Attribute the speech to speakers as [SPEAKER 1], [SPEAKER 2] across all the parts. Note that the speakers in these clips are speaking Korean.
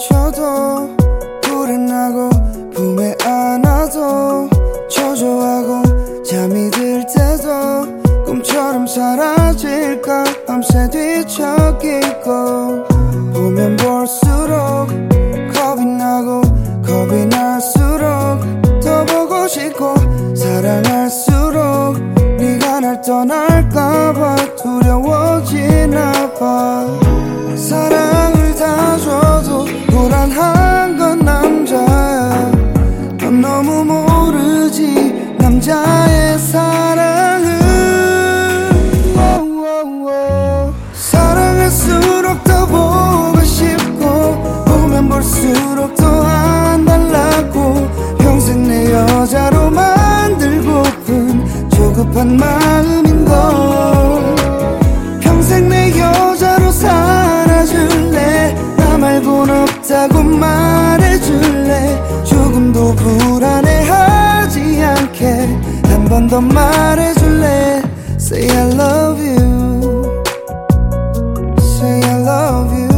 [SPEAKER 1] 지쳐도 불안하고 품에 안아도 초조하고 잠이 들 때도 꿈처럼 사라질까 밤새 뒤척이고 보면 볼수록 겁이 나고 겁이 날수록 더 보고 싶고 사랑할수록 네가 날 떠날까봐 두려워지나봐. 사랑을 다 줘도 불안한 건 남자야. 넌 너무 모르지 남자의 사랑을. 사랑할수록 더 보고 싶고 보면 볼수록 더 안 달라고 평생 내 여자로 만들고픈 조급한 마음인걸. 평생 내 여자로 살아줄래. 나 말곤 없다고 말해줄래. 조금도 불안해하지 않게 한 번 더 말해줄래. Say I love you. Say I love you.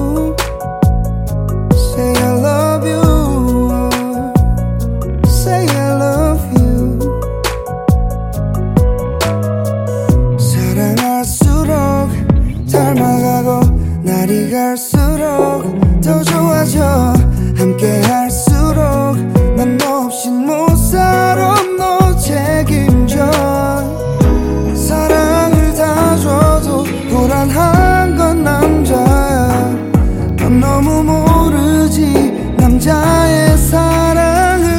[SPEAKER 1] Say I love you. Say I love you. 사랑할수록 닮아가고 날이 갈수록 더 좋아져. 함께 할수록 난 너 없인 못 살아. 너 책임져. 사랑을 다 줘도 불안한 건 남자야. 넌 너무 모르지 남자의 사랑을.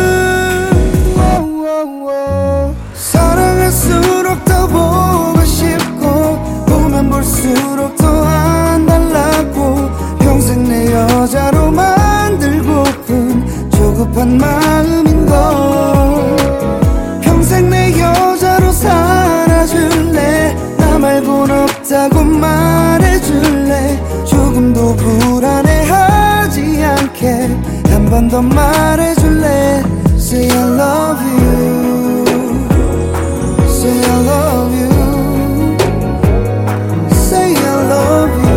[SPEAKER 1] 사랑할수록 더 보고 싶고 보면 볼수록 더 안 달라고 평생 내 여자로 만들고픈 조급한 마음인걸. 평생 내 여자로 살아줄래. 나 말곤 없다고 말해줄래. 조금도 불안해하지 않게 한 번 더 말해줄래. Say I love you. Say I love you. Say I love you.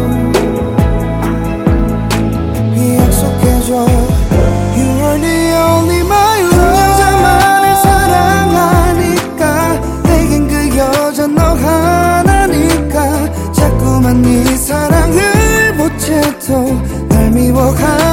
[SPEAKER 1] 약속해줘. You are the only my love. 여자만을 사랑하니까 내겐 그 여자 너 하나니까 자꾸만 네 사랑을 보채도 날 미워하